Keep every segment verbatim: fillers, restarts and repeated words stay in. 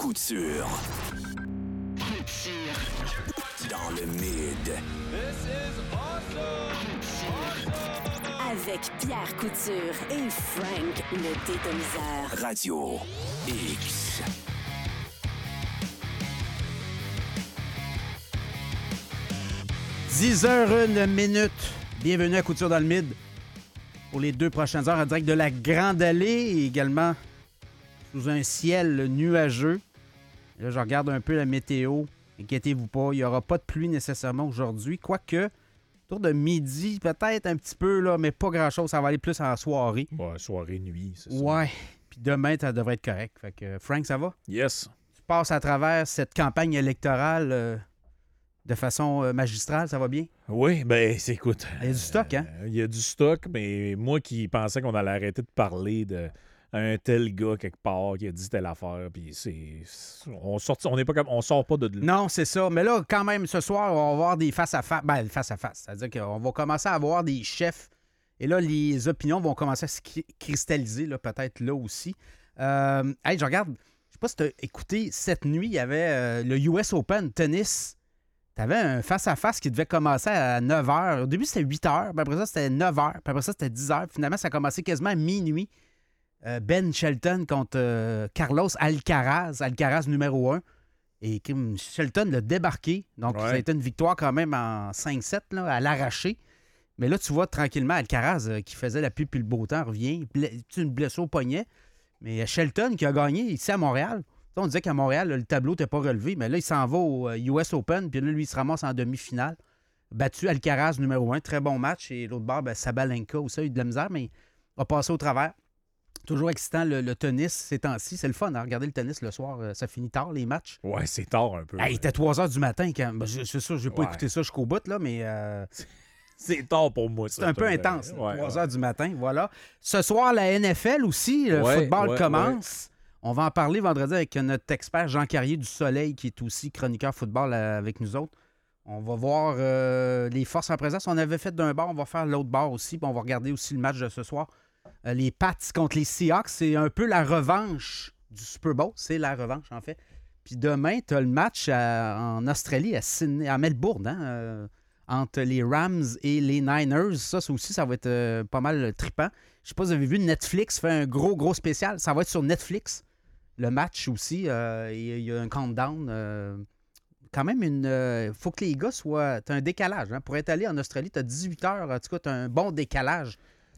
Couture. Couture. Dans le mid. This is awesome. Couture. Avec Pierre Couture et Frank le dédomiseur. Radio X. dix heures une minute. Bienvenue à Couture dans le Mid pour les deux prochaines heures en direct de la Grande Allée et également sous un ciel nuageux. Là, je regarde un peu la météo. Inquiétez-vous pas, il n'y aura pas de pluie nécessairement aujourd'hui. Quoique, autour de midi, peut-être un petit peu, là, mais pas grand-chose. Ça va aller plus en soirée. Ouais, soirée, nuit, c'est ça. Ouais. Puis demain, ça devrait être correct. Fait que, Frank, ça va? Yes. Tu passes à travers cette campagne électorale euh, de façon euh, magistrale, ça va bien? Oui, ben c'est écoute. Il y a du stock, hein? Il y a du stock, mais moi qui pensais qu'on allait arrêter de parler de un tel gars quelque part qui a dit telle affaire, puis c'est on sort on n'est pas comme on sort pas de là. Non, c'est ça. Mais là, quand même, ce soir, on va avoir des face à face. Ben, face à face. C'est-à-dire qu'on va commencer à avoir des chefs. Et là, les opinions vont commencer à se cristalliser, là, peut-être là aussi. Euh, hey, je regarde. Je sais pas si tu as écouté cette nuit, il y avait euh, le U S Open tennis. Tu avais un face-à-face qui devait commencer à neuf heures. Au début, c'était huit heures. Puis après ça, c'était neuf heures. Puis après ça, c'était dix heures. Finalement, ça a commencé quasiment à minuit. Euh, Ben Shelton contre euh, Carlos Alcaraz. Alcaraz numéro un. Et Kim Shelton l'a débarqué. Donc, Ouais. ça a été une victoire quand même en cinq sept là, à l'arraché. Mais là, tu vois tranquillement Alcaraz euh, qui faisait la pluie puis le beau temps revient. Bla- une blessure au poignet. Mais Shelton qui a gagné ici à Montréal. Tu sais, on disait qu'à Montréal, là, le tableau n'était pas relevé. Mais là, il s'en va au euh, U S Open. Puis là, lui, il se ramasse en demi-finale. Battu Alcaraz numéro un. Très bon match. Et l'autre bord, ben, Sabalenka aussi a eu de la misère, mais va passer au travers. Toujours excitant le, le tennis ces temps-ci. C'est le fun, hein? Regarder le tennis le soir. euh, ça finit tard, les matchs. Ouais, c'est tard un peu. Hey, il était trois heures du matin. Quand... Ben, je- c'est sûr, je n'ai pas Ouais. écouté ça jusqu'au bout, là, mais euh, C'est tard pour moi. c'est un peu intense. Ouais, trois ouais. heures du matin, voilà. Ce soir, la N F L aussi, le Ouais, football ouais, commence. On va en parler vendredi avec notre expert Jean Carrier du Soleil, qui est aussi chroniqueur football euh, avec nous autres. On va voir euh, les forces en présence. On avait fait d'un bord, on va faire l'autre bord aussi. Puis on va regarder aussi le match de ce soir. Euh, les Pats contre les Seahawks, c'est un peu la revanche du Super Bowl. C'est la revanche, en fait. Puis demain, tu as le match à- en Australie, à, Sydney, à Melbourne, hein, euh, entre les Rams et les Niners. Ça, ça aussi, ça va être euh, pas mal trippant. Je sais pas si vous avez vu, Netflix fait un gros, gros spécial. Ça va être sur Netflix. Le match aussi, euh, il y a un countdown. euh, quand même, il euh, faut que les gars soient... Tu as un décalage. Hein. Pour être allé en Australie, tu as dix-huit heures. En tout cas, tu as un bon décalage.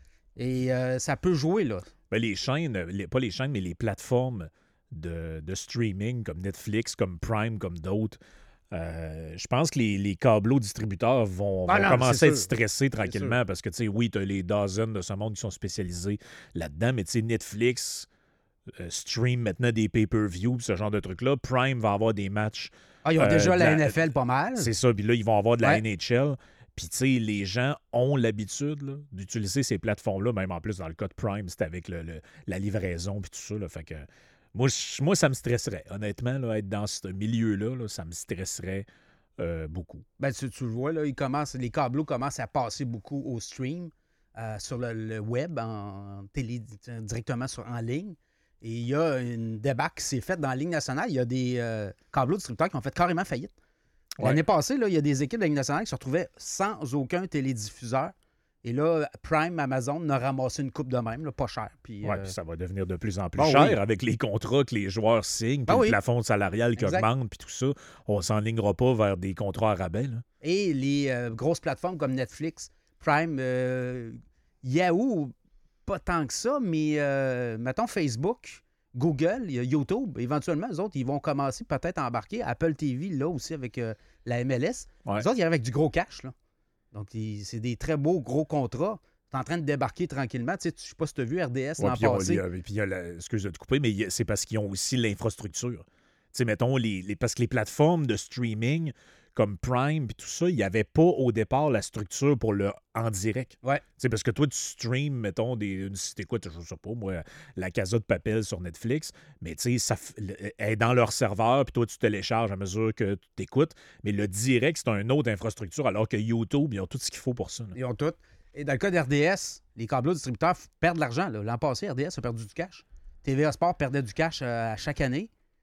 Et euh, ça peut jouer, là. Ben, les chaînes, les- pas les chaînes, mais les plateformes de, de streaming comme Netflix, comme Prime, comme d'autres, euh, je pense que les, les câbleaux distributeurs vont, Ah vont non, commencer c'est à être sûr. stressés tranquillement parce que, tu sais, oui, tu as les dozens de ce monde qui sont spécialisés là-dedans, mais tu sais, Netflix euh, stream maintenant des pay-per-view, ce genre de trucs-là. Prime va avoir des matchs. Ah, ils ont Euh, déjà de la la- N F L pas mal. C'est ça, puis là, ils vont avoir de la Ouais. N H L. Puis, tu sais, les gens ont l'habitude là, d'utiliser ces plateformes-là, même en plus, dans le cas de Prime, c'était avec le, le- la livraison puis tout ça. Là, fait que moi, je- moi, ça me stresserait. Honnêtement, là, être dans ce milieu-là, là, ça me stresserait euh, beaucoup. Ben, tu, tu le vois, là, ils commencent, les câbleaux commencent à passer beaucoup au stream, euh, sur le, le web, en télé, directement sur, en ligne. Et il y a une débat qui s'est faite dans la Ligue nationale. Il y a des euh, câbleaux distributeurs qui ont fait carrément faillite. Ouais. L'année passée, là, il y a des équipes de la Ligue nationale qui se retrouvaient sans aucun télédiffuseur. Et là, Prime, Amazon a ramassé une coupe de même, là, pas cher. Puis, Ouais, euh, puis ça va devenir de plus en plus bon, cher oui. avec les contrats que les joueurs signent, puis Ah le oui. plafond salarial qui Exact. augmente, puis tout ça. On s'enlignera pas vers des contrats à rabais. Là. Et les euh, grosses plateformes comme Netflix, Prime, euh, Yahoo, pas tant que ça, mais euh, mettons Facebook, Google, il y a YouTube, éventuellement, eux autres, ils vont commencer peut-être à embarquer. Apple T V, là aussi, avec euh, la M L S. Ouais. Les autres, ils arrivent avec du gros cash, là. Donc, ils- c'est des très beaux gros contrats. C'est en train de débarquer tranquillement. Tu sais, je sais pas si tu as vu R D S Ouais, l'an puis on- passé. il y a- puis il y a la- excuse de te couper, mais il y a- c'est parce qu'ils ont aussi l'infrastructure. Tu sais, mettons, les, les- parce que les plateformes de streaming comme Prime et tout ça, il n'y avait pas au départ la structure pour le en direct. Ouais. Tu sais, parce que toi, tu streams, mettons, des, une, si t'écoutes, je sais pas, moi, la Casa de Papel sur Netflix, mais tu sais, ça f- le- elle est dans leur serveur, puis toi, tu télécharges à mesure que tu t'écoutes. Mais le direct, c'est une autre infrastructure, alors que YouTube, ils ont tout ce qu'il faut pour ça. là. Ils ont tout. Et dans le cas d'R D S, les câbleaux distributeurs f- perdent de l'argent. là. L'an passé, R D S a perdu du cash. T V A Sport perdait du cash euh, à chaque année.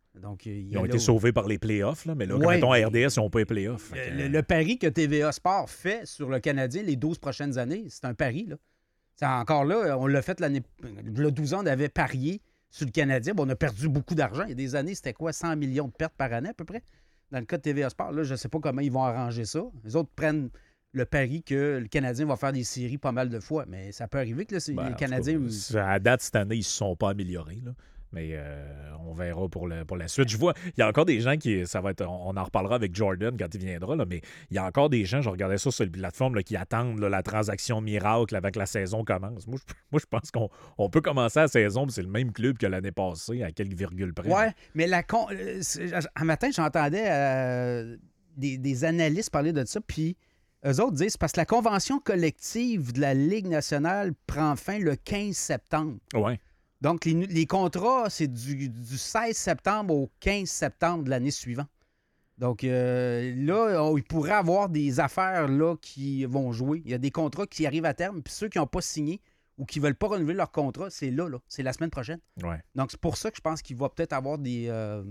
Donc, il Ils ont là été où... sauvés par les playoffs, là, mais là, Ouais, mettons, à mais... R D S, ils n'ont pas les playoffs. Le, que... le, le pari que T V A Sport fait sur le Canadien les douze prochaines années, c'est un pari. Là. C'est encore là, on l'a fait l'année... Le douze ans, on avait parié sur le Canadien. Bon, on a perdu beaucoup d'argent. Il y a des années, c'était quoi, cent millions de pertes par année à peu près? Dans le cas de T V A Sport, là, je ne sais pas comment ils vont arranger ça. Les autres prennent le pari que le Canadien va faire des séries pas mal de fois, mais ça peut arriver que là, Ben, les Canadiens... Cas, à date, cette année, ils ne se sont pas améliorés, là. Mais euh, on verra pour, le, pour la suite. Je vois, il y a encore des gens qui, ça va être, on en reparlera avec Jordan quand il viendra, là, mais il y a encore des gens, je regardais ça sur la plateforme, là, qui attendent là, la transaction miracle avant que la saison commence. Moi, je, moi, je pense qu'on on peut commencer la saison, puis c'est le même club que l'année passée, à quelques virgules près. Oui, mais la con... un matin, j'entendais euh, des, des analystes parler de ça, puis eux autres disent, parce que la convention collective de la Ligue nationale prend fin le quinze septembre. Oui. Donc, les, les contrats, c'est du, du seize septembre au quinze septembre de l'année suivante. Donc, euh, là, on, il pourrait avoir des affaires là, qui vont jouer. Il y a des contrats qui arrivent à terme, puis ceux qui n'ont pas signé ou qui ne veulent pas renouveler leur contrat, c'est là, là. C'est la semaine prochaine. Ouais. Donc, c'est pour ça que je pense qu'il va peut-être avoir des, euh,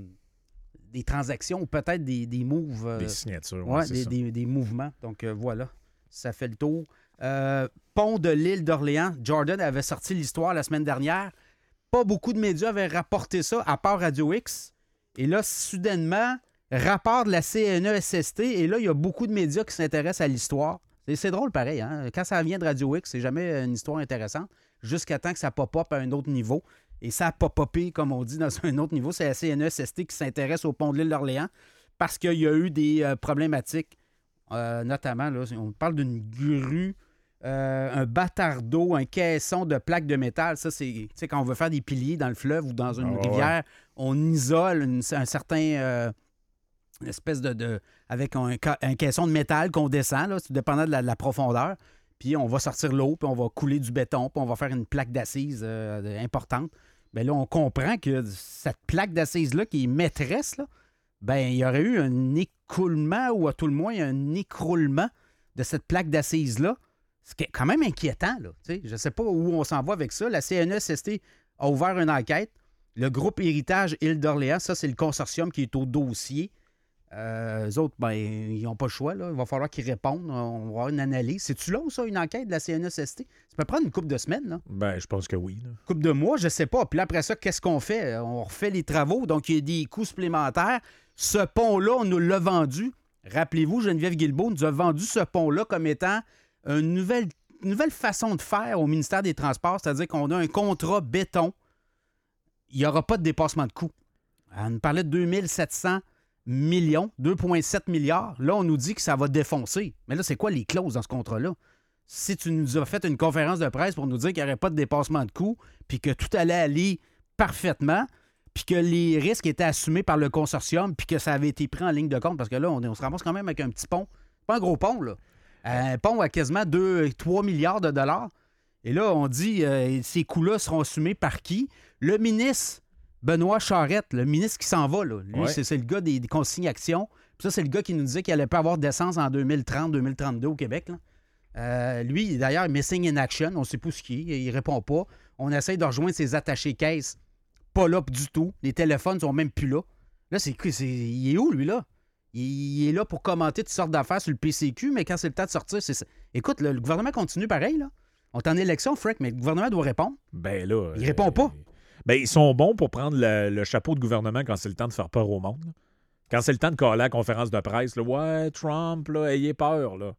des transactions ou peut-être des, des moves. Euh, des signatures. ouais, Ouais, des, des, des mouvements. Donc, euh, voilà. Ça fait le tour. Euh, pont de l'île d'Orléans. Jordan avait sorti l'histoire la semaine dernière. Pas beaucoup de médias avaient rapporté ça, à part Radio X. Et là, soudainement, rapport de la C N E S S T. Et là, il y a beaucoup de médias qui s'intéressent à l'histoire. Et c'est drôle, pareil. Hein? Quand ça vient de Radio X, c'est jamais une histoire intéressante. Jusqu'à temps que ça pop-up à un autre niveau. Et ça a pop-upé, comme on dit, dans un autre niveau. C'est la C N E S S T qui s'intéresse au pont de l'île d'Orléans parce qu'il y a eu des euh, problématiques. Euh, notamment, là, on parle d'une grue... Euh, un bâtard d'eau, un caisson de plaques de métal. Ça, c'est, tu sais, quand on veut faire des piliers dans le fleuve ou dans une oh, rivière, ouais. on isole une, un certain... Euh, une espèce de... de avec un, un caisson de métal qu'on descend, là, dépendant de la, de la profondeur. Puis on va sortir l'eau, puis on va couler du béton, puis on va faire une plaque d'assise euh, importante. Bien là, on comprend que cette plaque d'assise-là, qui est maîtresse, là, ben il y aurait eu un écoulement, ou à tout le moins un écroulement de cette plaque d'assise-là. C'est quand même inquiétant, là. T'sais, je ne sais pas où on s'en va avec ça. La C N E S S T a ouvert une enquête. Le groupe Héritage Île d'Orléans, ça, c'est le consortium qui est au dossier. Euh, eux autres, ben, ils n'ont pas le choix, là. Il va falloir qu'ils répondent. On va avoir une analyse. C'est-tu long, ça, une enquête de la C N E S S T? Ça peut prendre une couple de semaines, là. Ben, je pense que oui. Là. Une couple de mois, je ne sais pas. Puis là, après ça, qu'est-ce qu'on fait? On refait les travaux, donc il y a des coûts supplémentaires. Ce pont-là, on nous l'a vendu. Rappelez-vous, Geneviève Guilbeault nous a vendu ce pont-là comme étant une nouvelle, une nouvelle façon de faire au ministère des Transports, c'est-à-dire qu'on a un contrat béton. Il n'y aura pas de dépassement de coût. On nous parlait de deux mille sept cents millions, deux virgule sept milliards. Là, on nous dit que ça va défoncer. Mais là, c'est quoi les clauses dans ce contrat-là? Si tu nous as fait une conférence de presse pour nous dire qu'il n'y aurait pas de dépassement de coût, puis que tout allait aller parfaitement, puis que les risques étaient assumés par le consortium, puis que ça avait été pris en ligne de compte, parce que là, on, on se ramasse quand même avec un petit pont. Pas un gros pont, là. Un pont à quasiment deux trois milliards de dollars. Et là, on dit euh, ces coûts-là seront assumés par qui? Le ministre Benoît Charette, le ministre qui s'en va. Là. Lui, ouais. c'est, c'est le gars des, des consignes actions. Puis ça, c'est le gars qui nous disait qu'il allait pas avoir d'essence en deux mille trente deux mille trente-deux au Québec. Là. Euh, lui, d'ailleurs, missing in action. On ne sait pas ce qu'il est. Il répond pas. On essaye de rejoindre ses attachés caisses. Pas là du tout. Les téléphones sont même plus là. Là, c'est, c'est il est où, lui, là? Il est là pour commenter toutes sortes d'affaires sur le P C Q, mais quand c'est le temps de sortir, c'est ça. Écoute, le, le gouvernement continue pareil, là. On est en élection, Frank, mais le gouvernement doit répondre. Ben là... Il répond pas. Ben, ils sont bons pour prendre le, le chapeau de gouvernement quand c'est le temps de faire peur au monde. Là. Quand c'est le temps de caler la conférence de presse, là, ouais, Trump, là, ayez peur, là.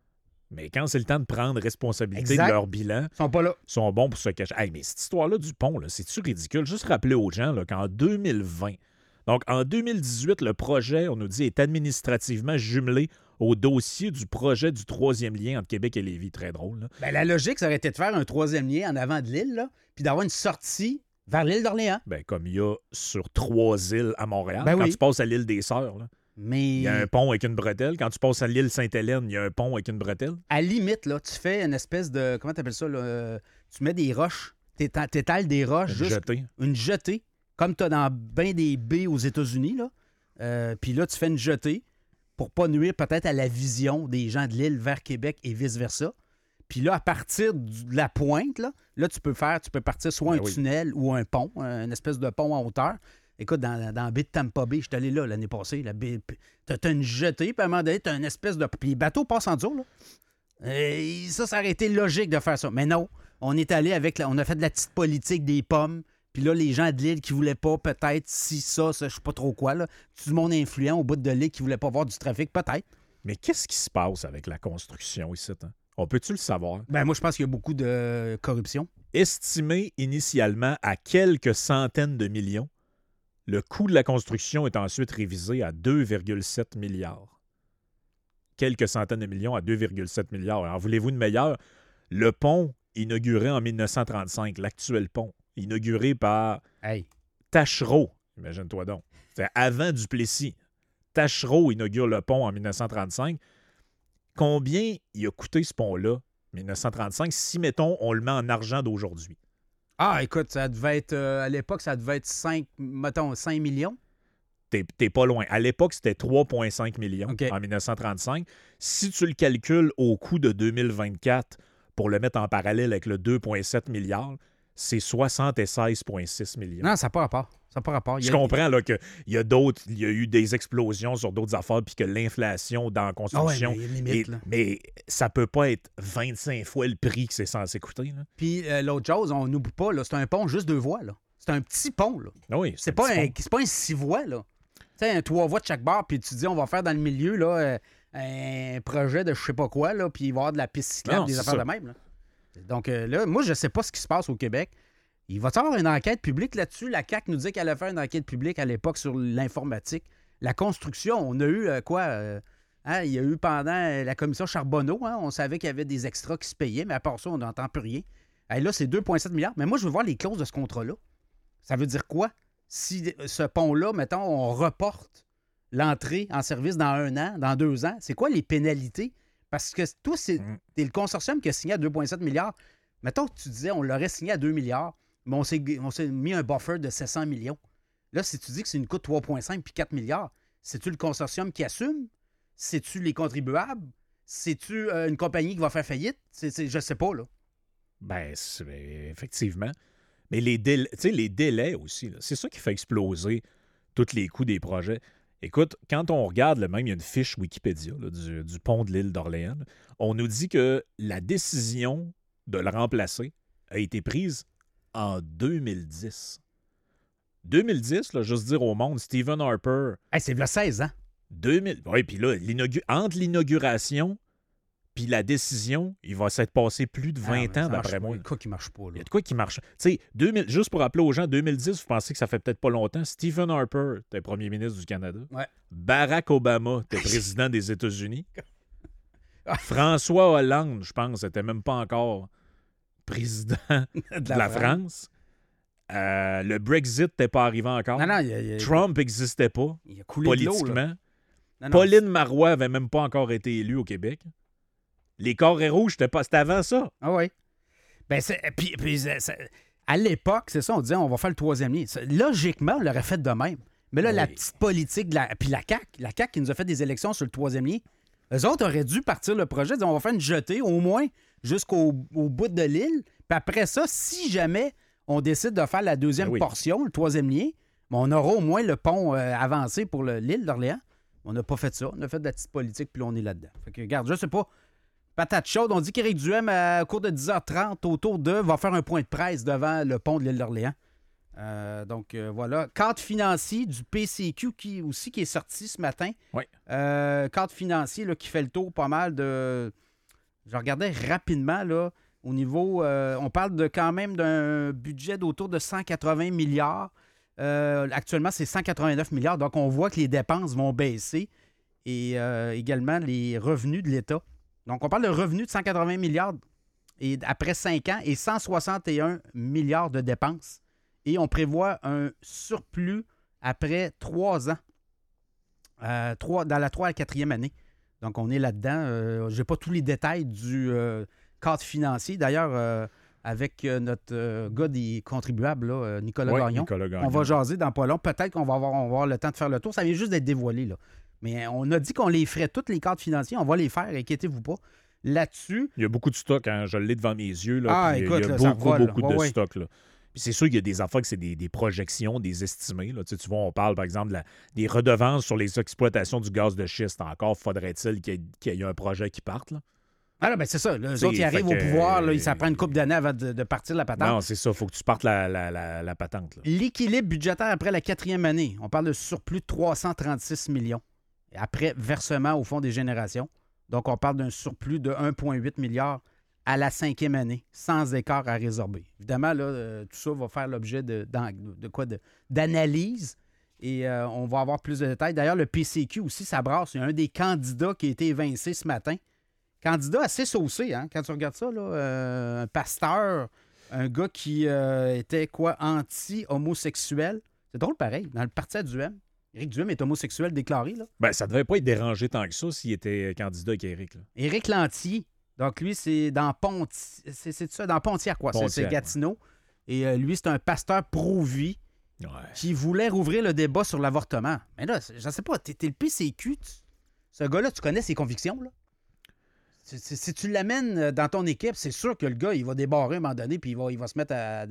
Mais quand c'est le temps de prendre responsabilité exact. De leur bilan, ils sont pas là. Ils sont bons pour se cacher. Hey, mais cette histoire-là du pont, là, c'est-tu ridicule? Juste rappeler aux gens là, qu'en deux mille vingt, donc en deux mille dix-huit, le projet, on nous dit, est administrativement jumelé au dossier du projet du troisième lien entre Québec et Lévis. Très drôle. Là. Ben, la logique, ça aurait été de faire un troisième lien en avant de l'île, là, puis d'avoir une sortie vers l'île d'Orléans. Ben, comme il y a sur trois îles à Montréal, ben quand oui. tu passes à l'île des Sœurs, là, mais... il y a un pont avec une bretelle. Quand tu passes à l'île Sainte-Hélène, il y a un pont avec une bretelle. À limite, là, tu fais une espèce de... Comment tu appelles ça? Là? Tu mets des roches. T'éta- T'étales des roches. Une juste jetée. Une jetée. Comme tu as dans bien des baies aux États-Unis. Là. Euh, Puis là, tu fais une jetée pour pas nuire peut-être à la vision des gens de l'île vers Québec et vice-versa. Puis là, à partir de la pointe, là, là tu peux faire, tu peux partir soit Ben un oui. tunnel ou un pont, une espèce de pont en hauteur. Écoute, dans, dans la baie de Tampa Bay, je suis allé là l'année passée. La baie, t'as, t'as une jetée, puis à un moment donné, t'as une espèce de... Puis les bateaux passent en dessous, là. Et ça, ça aurait été logique de faire ça. Mais non, on est allé avec... La, on a fait de la petite politique des pommes. Puis là, les gens de l'île qui voulaient pas, peut-être, si ça, ça je sais pas trop quoi, là. Tout le monde influent au bout de l'île qui voulait pas voir du trafic, peut-être. Mais qu'est-ce qui se passe avec la construction ici? Hein? On peut-tu le savoir? Ben moi, je pense qu'il y a beaucoup de corruption. Estimé initialement à quelques centaines de millions, le coût de la construction est ensuite révisé à deux virgule sept milliards. Quelques centaines de millions à deux virgule sept milliards. Alors, voulez-vous une meilleure? Le pont inauguré en dix-neuf cent trente-cinq, l'actuel pont, inauguré par hey. Taschereau, imagine-toi donc. C'était avant Duplessis. Taschereau inaugure le pont en dix-neuf cent trente-cinq. Combien il a coûté ce pont-là, dix-neuf cent trente-cinq, si, mettons, on le met en argent d'aujourd'hui? Ah, écoute, ça devait être, euh, à l'époque, ça devait être cinq, mettons, cinq millions. T'es, t'es pas loin. À l'époque, c'était trois virgule cinq millions okay. en dix-neuf cent trente-cinq. Si tu le calcules au coût de deux mille vingt-quatre pour le mettre en parallèle avec le deux virgule sept milliards, c'est soixante-seize virgule six millions. Non, ça n'a pas rapport. Ça n'a pas rapport. Je comprends là, qu'il y a d'autres, il y a eu des explosions sur d'autres affaires puis que l'inflation dans la construction. Oh ouais, mais, limite, est, mais ça peut pas être vingt-cinq fois le prix que c'est censé coûter. Là. Puis euh, l'autre chose, on n'oublie pas, là, c'est un pont juste deux voies. Là. C'est un petit pont. Là. Oui, c'est, c'est, pas un, c'est pas un six voies. Là. Tu sais, un trois voies de chaque bord, puis tu dis, on va faire dans le milieu là, euh, un projet de je sais pas quoi, là, puis il va y avoir de la piste cyclable, non, des affaires ça. De même. Là. Donc euh, là, moi, je sais pas ce qui se passe au Québec. Il va y avoir une enquête publique là-dessus. La C A Q nous dit qu'elle a fait une enquête publique à l'époque sur l'informatique. La construction, on a eu euh, quoi? Euh, hein, il y a eu pendant la commission Charbonneau, hein, on savait qu'il y avait des extras qui se payaient, mais à part ça, on n'entend plus rien. Et là, c'est deux virgule sept milliards. Mais moi, je veux voir les clauses de ce contrat-là. Ça veut dire quoi? Si ce pont-là, mettons, on reporte l'entrée en service dans un an, dans deux ans, c'est quoi les pénalités? Parce que toi, c'est mm. t'es le consortium qui a signé à deux virgule sept milliards. Mettons que tu disais on l'aurait signé à deux milliards. Mais on s'est, on s'est mis un buffer de sept cents millions. Là, si tu dis que c'est une coûte trois virgule cinq puis quatre milliards, c'est-tu le consortium qui assume? C'est-tu les contribuables? C'est-tu euh, une compagnie qui va faire faillite? C'est, c'est, je sais pas, là. Ben, c'est, effectivement. Mais les délais, tu sais, les délais aussi, là, c'est ça qui fait exploser tous les coûts des projets. Écoute, quand on regarde, là, même il y a une fiche Wikipédia là, du, du pont de l'île d'Orléans, là, on nous dit que la décision de le remplacer a été prise en deux mille dix. deux mille dix, là, juste dire au monde, Stephen Harper... Hey, c'est il y a seize ans. deux mille Oui, puis là, l'inaugu... entre l'inauguration puis la décision, il va s'être passé plus de vingt ah, ans, d'après moi. Il y a de quoi qui marche pas, là. Il y a de quoi qui marche. Tu sais, deux mille juste pour rappeler aux gens, deux mille dix, vous pensez que ça fait peut-être pas longtemps, Stephen Harper était premier ministre du Canada. Ouais. Barack Obama était président des États-Unis. François Hollande, je pense, n'était même pas encore... président de, de la, la France. France. Euh, le Brexit n'était pas arrivé encore. Non, non, il a, il a, Trump n'existait pas il a coulé politiquement. De l'eau, non, non, Pauline Marois n'avait même pas encore été élue au Québec. Les Carrés rouges, c'était, pas, c'était avant ça. Ah oui. Ben, c'est, puis, puis c'est, à l'époque, c'est ça, on disait on va faire le troisième lien. Logiquement, on l'aurait fait de même. Mais là, oui. La petite politique, de la, puis la C A Q, la C A Q qui nous a fait des élections sur le troisième lien, eux autres auraient dû partir le projet, dire on va faire une jetée au moins jusqu'au au bout de l'île. Puis après ça, si jamais on décide de faire la deuxième ben oui. portion, le troisième lien, on aura au moins le pont euh, avancé pour le, l'île d'Orléans. On n'a pas fait ça. On a fait de la petite politique, puis là, on est là-dedans. Fait que, regarde, je sais pas. Patate chaude, on dit qu'Éric Duhem, à cours de dix heures trente, autour de, va faire un point de presse devant le pont de l'île d'Orléans. Euh, donc, euh, voilà. Cadre financier du P C Q qui, aussi qui est sorti ce matin. Oui. Euh, cadre financier là, qui fait le tour pas mal de... Je regardais rapidement, là, au niveau... Euh, on parle de quand même d'un budget d'autour de cent quatre-vingts milliards. Euh, actuellement, c'est cent quatre-vingt-neuf milliards. Donc, on voit que les dépenses vont baisser et euh, également les revenus de l'État. Donc, on parle de revenus de cent quatre-vingts milliards et après cinq ans et cent soixante et un milliards de dépenses. Et on prévoit un surplus après trois ans, euh, trois, dans la troisième à quatrième année. Donc, on est là-dedans. Euh, je n'ai pas tous les détails du euh, cadre financier. D'ailleurs, euh, avec euh, notre euh, gars des contribuables, là, euh, Nicolas, oui, Gagnon, Nicolas Gagnon, on va jaser dans pas long. Peut-être qu'on va avoir, on va avoir le temps de faire le tour. Ça vient juste d'être dévoilé, là. Mais on a dit qu'on les ferait, tous les cadres financiers. On va les faire, inquiétez-vous pas. Là-dessus... Il y a beaucoup de stock, hein? Je l'ai devant mes yeux. Là, ah, puis écoute, il y a là, beaucoup, ça vole, beaucoup ouais, de ouais. stock. Là. Puis Puis c'est sûr qu'il y a des affaires que c'est des, des projections, des estimés. Là. Tu sais, tu vois, on parle, par exemple, de la, des redevances sur les exploitations du gaz de schiste. Encore faudrait-il qu'il y ait, qu'il y ait un projet qui parte, là. Ah, ben c'est ça. Les T'sais, autres, ils arrivent au que, pouvoir. Là, euh, ça prend une couple d'années avant de, de partir la patente. Non, c'est ça. Il faut que tu partes la, la, la, la patente. Là. L'équilibre budgétaire après la quatrième année, on parle de surplus de trois cent trente-six millions. Après versement au Fonds des générations. Donc, on parle d'un surplus de un virgule huit milliard à la cinquième année, sans écart à résorber. Évidemment, là, euh, tout ça va faire l'objet de, de, de quoi? De, d'analyse. Et euh, on va avoir plus de détails. D'ailleurs, le P C Q aussi, ça brasse. Il y a un des candidats qui a été évincé ce matin. Candidat assez saucé, hein, quand tu regardes ça, là, euh, un pasteur, un gars qui euh, était quoi, anti-homosexuel. C'est drôle pareil, dans le parti à Duhem. Éric Duhem est homosexuel déclaré, là. Ben, ça devait pas être dérangé tant que ça s'il était candidat avec Éric. Là. Éric Lantier. Donc, lui, c'est dans Ponti... c'est, c'est ça, dans Pontiac, quoi. Pontiac, c'est, c'est Gatineau. Ouais. Et euh, lui, c'est un pasteur pro-vie Ouais. qui voulait rouvrir le débat sur l'avortement. Mais là, je ne sais pas, t'es, t'es le P C Q. Tu... Ce gars-là, tu connais ses convictions, là? Si, si tu l'amènes dans ton équipe, c'est sûr que le gars, il va débarrer à un moment donné puis il va, il va se mettre à,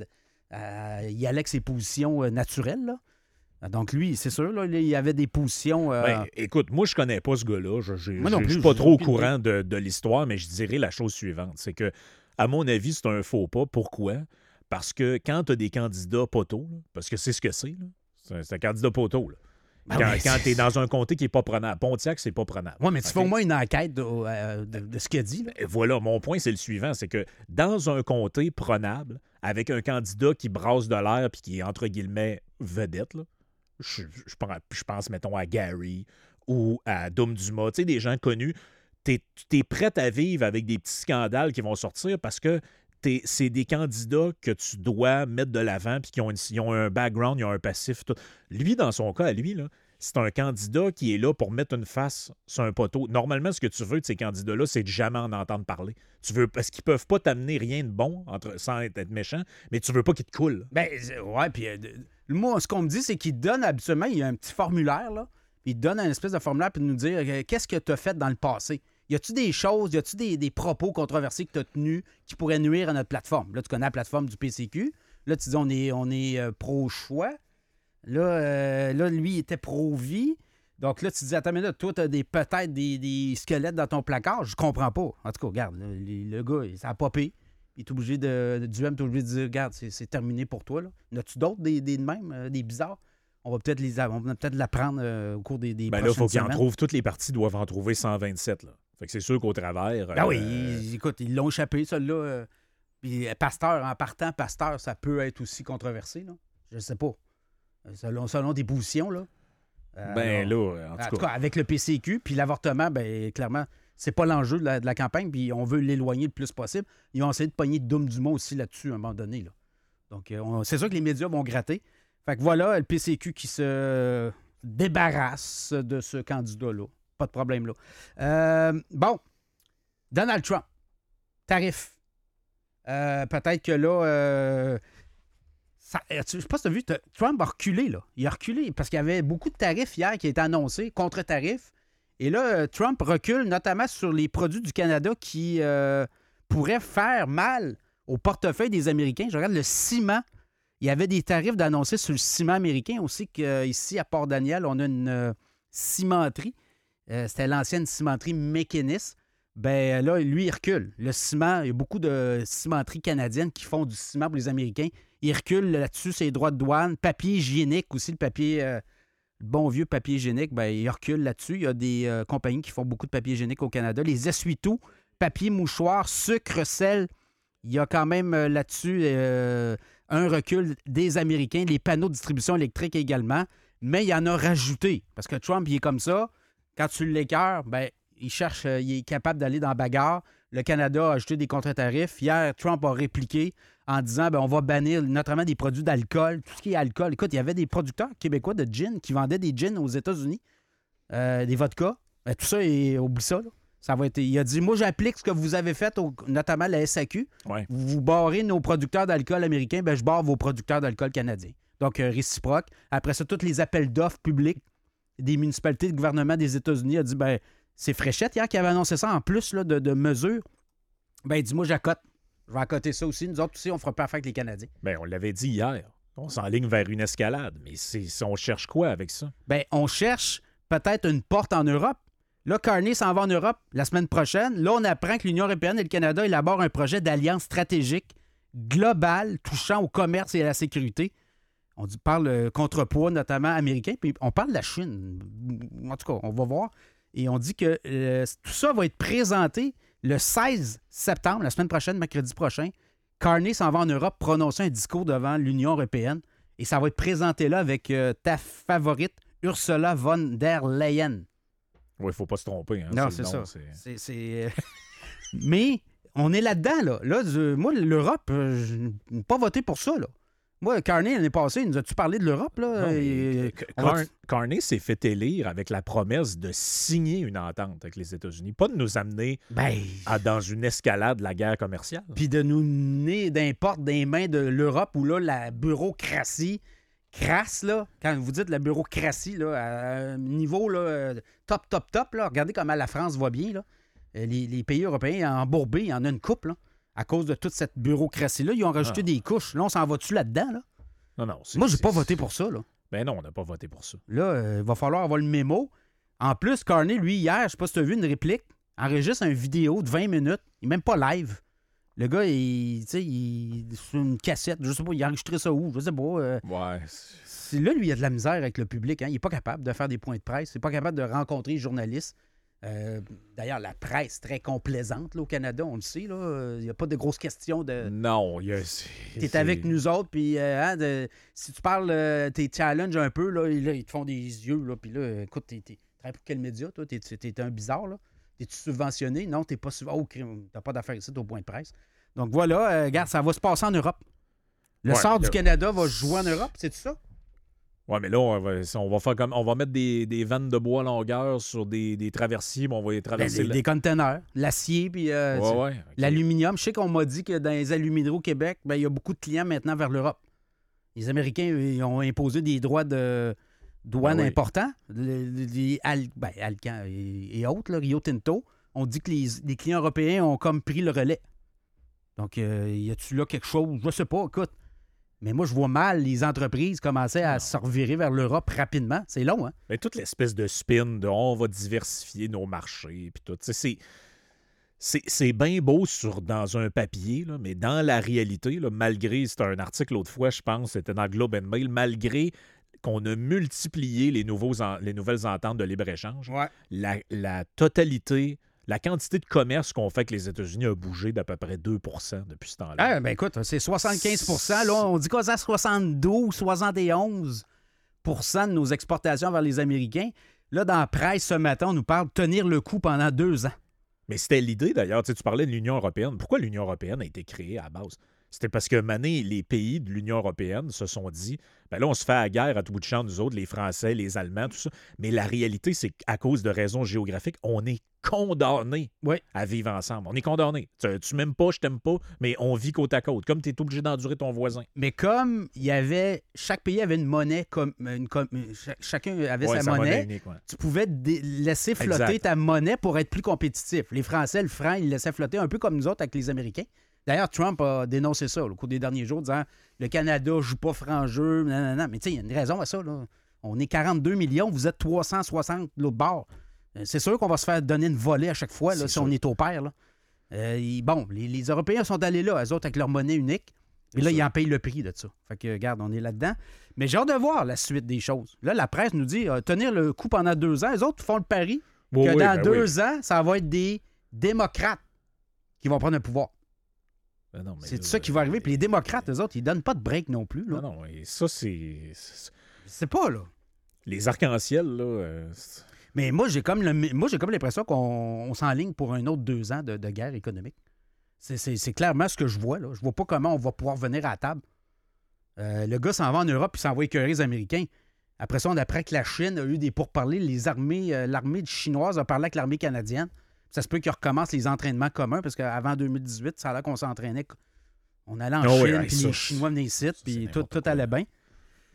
à y aller avec ses positions euh, naturelles. Là. Donc, lui, c'est sûr, là, il y avait des positions... Euh... Ben, écoute, moi, je connais pas ce gars-là. Je ne suis plus, pas je trop au plus courant de, de l'histoire, mais je dirais la chose suivante. C'est que, à mon avis, c'est un faux pas. Pourquoi? Parce que quand tu as des candidats poteaux, là, parce que c'est ce que c'est, là, c'est, un, c'est un candidat poteau, là. Ben quand oui, quand c'est... tu es dans un comté qui n'est pas prenable. Pontiac, c'est pas prenable. Oui, mais tu okay? fais au moins une enquête de, euh, de, de ce qu'il a dit. Là. Et voilà, mon point, c'est le suivant. C'est que dans un comté prenable, avec un candidat qui brasse de l'air puis qui est, entre guillemets, vedette, là, je, je, je pense, mettons, à Gary ou à Dom Dumas, tu sais, des gens connus, tu es prêt à vivre avec des petits scandales qui vont sortir parce que T'es, c'est des candidats que tu dois mettre de l'avant puis qui ont, une, ils ont un background, ils ont un passif. Tout. Lui, dans son cas, à lui, là, c'est un candidat qui est là pour mettre une face sur un poteau. Normalement, ce que tu veux de ces candidats-là, c'est de jamais en entendre parler. Tu veux, parce qu'ils peuvent pas t'amener rien de bon entre, sans être, être méchant, mais tu veux pas qu'ils te coulent. Ben, ouais, puis euh, moi, ce qu'on me dit, c'est qu'il donne habituellement, il y a un petit formulaire, là, puis il donne un espèce de formulaire pour nous dire euh, qu'est-ce que tu as fait dans le passé. Y a-tu des choses, y a-tu des, des propos controversés que tu as tenus qui pourraient nuire à notre plateforme? Là, tu connais la plateforme du P C Q. Là, tu dis on est, on est euh, pro-choix. Là, euh, là, lui, il était pro-vie. Donc là, tu dis, attends, mais là, toi, tu as des, peut-être des, des squelettes dans ton placard. Je comprends pas. En tout cas, regarde, le, le gars, ça a popé. Il est obligé de. Duhem est obligé de dire, regarde, c'est, c'est terminé pour toi. Là. Y en a-tu d'autres, des, des mêmes, euh, des bizarres? On va peut-être les on va peut-être l'apprendre euh, au cours des, des ben prochaines là, il faut qu'ils semaines. en trouvent. Toutes les parties doivent en trouver cent vingt-sept. Là. Fait que c'est sûr qu'au travers... Ben oui, euh... ils, écoute, ils l'ont échappé, celle-là. Euh, puis Pasteur, en partant, Pasteur, ça peut être aussi controversé, là. Je sais pas. Selon, selon des positions, là. Euh, ben alors, là, en tout, en cas. tout cas, avec le P C Q, puis l'avortement, ben clairement, c'est pas l'enjeu de la, de la campagne, puis on veut l'éloigner le plus possible. Ils ont essayé de pogner Dom Dumas aussi là-dessus à un moment donné, là. Donc, euh, on, c'est sûr que les médias vont gratter. Fait que voilà, le P C Q qui se débarrasse de ce candidat-là. Pas de problème, là. Euh, bon, Donald Trump, tarif. Euh, peut-être que là, euh, ça, je ne sais pas si tu as vu, Trump a reculé, là. Il a reculé parce qu'il y avait beaucoup de tarifs hier qui étaient annoncés, contre-tarifs. Et là, Trump recule notamment sur les produits du Canada qui euh, pourraient faire mal au portefeuille des Américains. Je regarde le ciment. Il y avait des tarifs d'annoncer sur le ciment américain aussi qu'ici, à Port-Daniel, on a une euh, cimenterie. Euh, c'était l'ancienne cimenterie Mécanis. Ben là, lui, il recule. Le ciment, il y a beaucoup de cimenteries canadiennes qui font du ciment pour les Américains. Il recule là-dessus, ses droits de douane. Papier hygiénique aussi, le papier, euh, le bon vieux papier hygiénique, ben, il recule là-dessus. Il y a des euh, compagnies qui font beaucoup de papier hygiénique au Canada. Les essuie-tout, papier mouchoir, sucre, sel, il y a quand même euh, là-dessus euh, un recul des Américains. Les panneaux de distribution électrique également. Mais il y en a rajouté. Parce que Trump, il est comme ça. Quand tu l'écœures, ben, il cherche, euh, il est capable d'aller dans la bagarre. Le Canada a ajouté des contre-tarifs. Hier, Trump a répliqué en disant ben, on va bannir notamment des produits d'alcool, tout ce qui est alcool. Écoute, il y avait des producteurs québécois de gin qui vendaient des gins aux États-Unis, euh, des vodkas. Ben, tout ça, et, oublie ça. Là. Ça va être, il a dit moi, j'applique ce que vous avez fait, au, notamment la S A Q. Ouais. Vous, vous barrez nos producteurs d'alcool américains, ben, je barre vos producteurs d'alcool canadiens. Donc, euh, réciproque. Après ça, tous les appels d'offres publics des municipalités de gouvernement des États-Unis a dit ben c'est Fréchette hier qui avait annoncé ça en plus là, de, de mesures. Ben, dis-moi, j'accote. Je vais accoter ça aussi. Nous autres aussi, on fera pas affaire avec les Canadiens. Bien, on l'avait dit hier. On s'enligne vers une escalade. Mais c'est, on cherche quoi avec ça? Bien, on cherche peut-être une porte en Europe. Là, Carney s'en va en Europe la semaine prochaine. Là, on apprend que l'Union européenne et le Canada élaborent un projet d'alliance stratégique globale touchant au commerce et à la sécurité. On dit, parle euh, contrepoids, notamment américain, puis on parle de la Chine. En tout cas, on va voir. Et on dit que euh, tout ça va être présenté le seize septembre, la semaine prochaine, mercredi prochain. Carney s'en va en Europe prononcer un discours devant l'Union européenne. Et ça va être présenté là avec euh, ta favorite, Ursula von der Leyen. Oui, il ne faut pas se tromper. Hein, non, c'est, c'est nom, ça. C'est... C'est, c'est, euh... Mais on est là-dedans. Là. Là, je... Moi, l'Europe, euh, je n'ai pas voté pour ça. Là. Moi, Carney, l'année passée, nous as-tu parlé de l'Europe? Là? Non, Et... Car... va... Carney s'est fait élire avec la promesse de signer une entente avec les États-Unis, pas de nous amener ben... à, dans une escalade de la guerre commerciale. Puis de nous mener d'importe des mains de l'Europe où là, la bureaucratie crasse, là, quand vous dites la bureaucratie, là, à un niveau là, top, top, top, là, regardez comment la France va bien. Là. Les, les pays européens embourbés, il y en a une coupe, là, à cause de toute cette bureaucratie-là. Ils ont rajouté ah. des couches. Là, on s'en va-tu là-dedans? Là? Non, non. C'est, Moi, j'ai c'est, pas c'est... voté pour ça. Là. Ben non, on n'a pas voté pour ça. Là, euh, il va falloir avoir le mémo. En plus, Carney, lui, hier, je sais pas si tu as vu une réplique, enregistre une vidéo de vingt minutes. Il n'est même pas live. Le gars, il, tu sais, il sur une cassette, je sais pas, il a enregistré ça où? Je sais pas. Euh, ouais. C'est, là, lui, il a de la misère avec le public. Hein. Il n'est pas capable de faire des points de presse. Il n'est pas capable de rencontrer les journalistes. Euh, d'ailleurs, la presse très complaisante là, au Canada, on le sait. Il n'y a pas de grosses questions de... Non, il y a... Tu es avec nous autres, puis euh, hein, de... si tu parles, euh, tes challenges un peu, là, là, ils te font des yeux, là, puis là, écoute, tu travailles pour quel média, toi? T'es, t'es un bizarre, là? T'es-tu subventionné? Non, t'es pas subventionné. Oh, t'as pas d'affaires ici, t'es au point de presse. Donc voilà, euh, regarde, ça va se passer en Europe. Le ouais, sort là... du Canada va jouer en Europe, c'est ça? Oui, mais là, on va, on va faire comme on va mettre des, des vannes de bois à longueur sur des, des traversiers, mais on va les traverser. Ben, des, là. des containers, l'acier, puis euh, ouais, ouais, okay. l'aluminium. Je sais qu'on m'a dit que dans les alumineries au Québec, ben, il y a beaucoup de clients maintenant vers l'Europe. Les Américains ils ont imposé des droits de douane ben oui. importants. Les, les Al, ben, Alcan et, et autres, là, Rio Tinto, on dit que les, les clients européens ont comme pris le relais. Donc, euh, y a-tu là quelque chose? Je sais pas, écoute. Mais moi, je vois mal les entreprises commencer à non. se revirer vers l'Europe rapidement. C'est long, hein? Mais toute l'espèce de spin de on va diversifier nos marchés puis tout. C'est, c'est, c'est bien beau sur, dans un papier, là, mais dans la réalité, là, malgré, c'était un article l'autre fois, je pense, c'était dans Globe and Mail, malgré qu'on a multiplié les, nouveaux en, les nouvelles ententes de libre-échange, ouais. la, la totalité... La quantité de commerce qu'on fait avec les États-Unis a bougé d'à peu près deux pour cent depuis ce temps-là. Ah, ben écoute, c'est soixante-quinze pour cent. Là, on dit quoi ça? soixante-douze, soixante et onze pour cent de nos exportations vers les Américains. Là, dans la presse ce matin, on nous parle de tenir le coup pendant deux ans. Mais c'était l'idée, d'ailleurs. Tu sais, tu parlais de l'Union européenne. Pourquoi l'Union européenne a été créée à la base? C'était parce que, mané, les pays de l'Union européenne se sont dit, ben là, on se fait à guerre à tout bout de champ, nous autres, les Français, les Allemands, tout ça. Mais la réalité, c'est qu'à cause de raisons géographiques, on est condamnés oui. à vivre ensemble. On est condamnés. Tu, tu m'aimes pas, je t'aime pas, mais on vit côte à côte. Comme tu es obligé d'endurer ton voisin. Mais comme il y avait... Chaque pays avait une monnaie, comme une, comme, chacun avait ouais, sa, sa monnaie, monnaie unique, ouais. Tu pouvais dé- laisser flotter exact. Ta monnaie pour être plus compétitif. Les Français, le franc, ils laissaient flotter un peu comme nous autres avec les Américains. D'ailleurs, Trump a dénoncé ça au cours des derniers jours, disant le Canada ne joue pas franc jeu, non, non, non. Mais tu sais, il y a une raison à ça. Là. On est quarante-deux millions, vous êtes trois cent soixante de l'autre bord. C'est sûr qu'on va se faire donner une volée à chaque fois là, si sûr. On est au pair. Là. Euh, bon, les, les Européens sont allés là, eux autres, avec leur monnaie unique. Et là, sûr. Ils en payent le prix de ça. Fait que, regarde, on est là-dedans. Mais j'ai hâte de voir la suite des choses. Là, la presse nous dit euh, tenir le coup pendant deux ans. Eux autres font le pari oh, que oui, dans ben deux oui. ans, ça va être des démocrates qui vont prendre le pouvoir. Ben non, c'est là, ça qui va arriver. Puis les démocrates, eux autres, ils donnent pas de break non plus. Là. Non, non, et ça, c'est... C'est pas, là. Les arcs-en-ciel, là... Euh... Mais moi, j'ai comme le... moi, j'ai comme l'impression qu'on on s'enligne pour un autre deux ans de, de guerre économique. C'est, c'est, c'est clairement ce que je vois, là. Je vois pas comment on va pouvoir venir à la table. Euh, le gars s'en va en Europe et s'en va écœurer les Américains. Après ça, on apprend que la Chine a eu des pourparlers. Les armées, euh, l'armée chinoise a parlé avec l'armée canadienne. Ça se peut qu'ils recommencent les entraînements communs parce qu'avant deux mille dix-huit, ça a l'air qu'on s'entraînait. On allait en oh Chine, oui, puis les Chinois venaient ici, puis tout, tout allait bien.